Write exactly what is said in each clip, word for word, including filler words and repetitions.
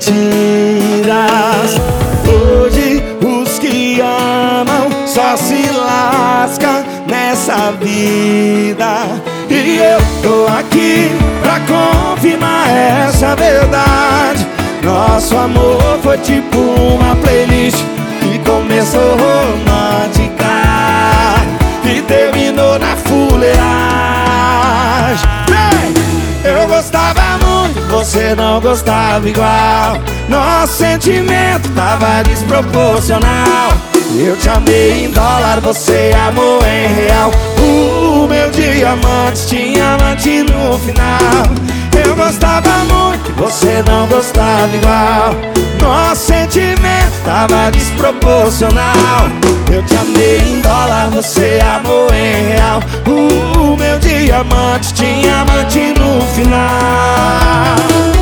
mentiras. Hoje os que amam só se lascam nessa vida. E eu tô aqui pra confirmar essa verdade. Nosso amor foi tipo uma playlist que começou romântica e terminou na fuleiragem. Eu gostava muito, você não gostava igual. Nosso sentimento tava desproporcional. Eu te amei em dólar, você amou em real. O meu diamante tinha amante no final. Eu gostava muito, você não gostava igual. Nosso sentimento tava desproporcional. Eu te amei em dólar, você amou em real. O meu diamante tinha amante no final.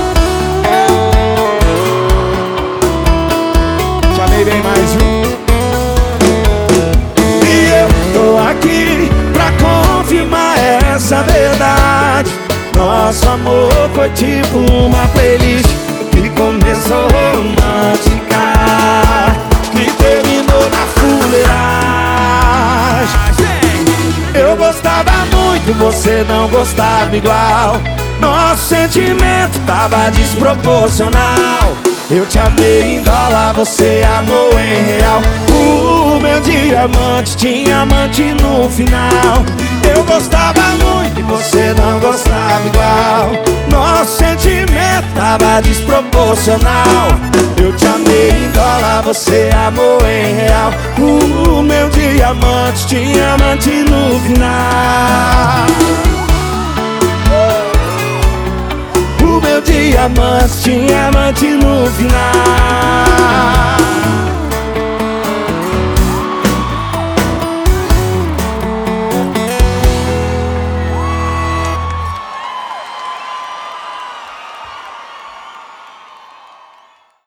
Te amei bem mais um. E eu tô aqui pra confirmar essa verdade. Nosso amor foi tipo uma playlist que começou romântica e terminou na fuleiragem. Eu gostava muito, você não gostava igual. Nosso sentimento tava desproporcional. Eu te amei em dólar, você amou em real. O meu diamante tinha amante no final. Eu gostava muito e você não gostava igual. Nosso sentimento tava desproporcional. Eu te amei em dólar, você amou em real. O meu diamante tinha amante no final. O meu diamante tinha amante no final.